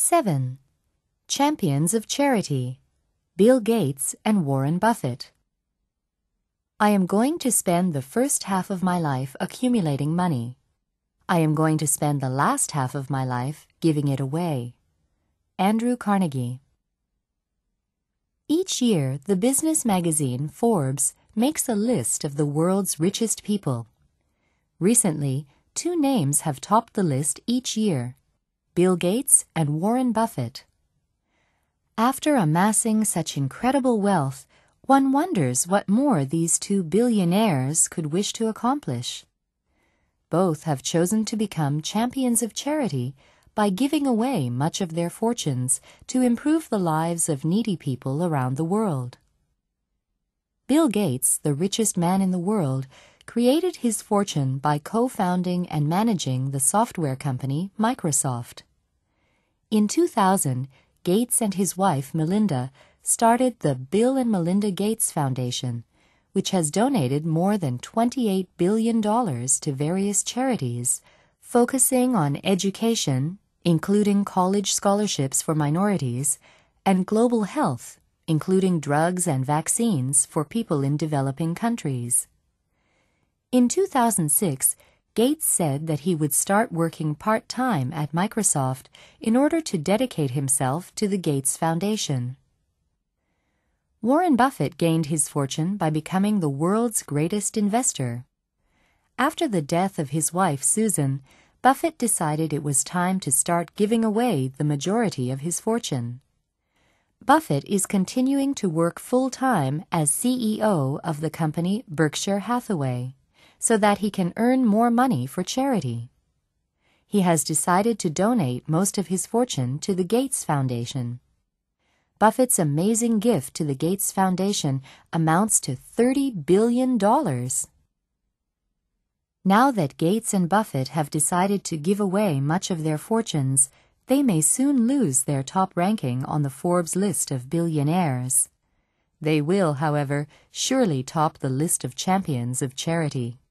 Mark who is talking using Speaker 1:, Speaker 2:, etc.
Speaker 1: 7. Champions of Charity: Bill Gates and Warren Buffett. I am going to spend the first half of my life accumulating money. I am going to spend the last half of my life giving it away. Andrew Carnegie. Each year, the business magazine Forbes makes a list of the world's richest people. Recently, 2 names have topped the list each year: Bill Gates and Warren Buffett. After amassing such incredible wealth, one wonders what more these 2 billionaires could wish to accomplish. Both have chosen to become champions of charity by giving away much of their fortunes to improve the lives of needy people around the world. Bill Gates, the richest man in the world, created his fortune by co-founding and managing the software company Microsoft. In 2000, Gates and his wife Melinda started the Bill and Melinda Gates Foundation, which has donated more than $28 billion to various charities, focusing on education, including college scholarships for minorities, and global health, including drugs and vaccines for people in developing countries. In 2006, Gates said that he would start working part-time at Microsoft in order to dedicate himself to the Gates Foundation. Warren Buffett gained his fortune by becoming the world's greatest investor. After the death of his wife, Susan, Buffett decided it was time to start giving away the majority of his fortune. Buffett is continuing to work full-time as CEO of the company Berkshire Hathaway, so that he can earn more money for charity. He has decided to donate most of his fortune to the Gates Foundation. Buffett's amazing gift to the Gates Foundation amounts to $30 billion. Now that Gates and Buffett have decided to give away much of their fortunes, they may soon lose their top ranking on the Forbes list of billionaires. They will, however, surely top the list of champions of charity.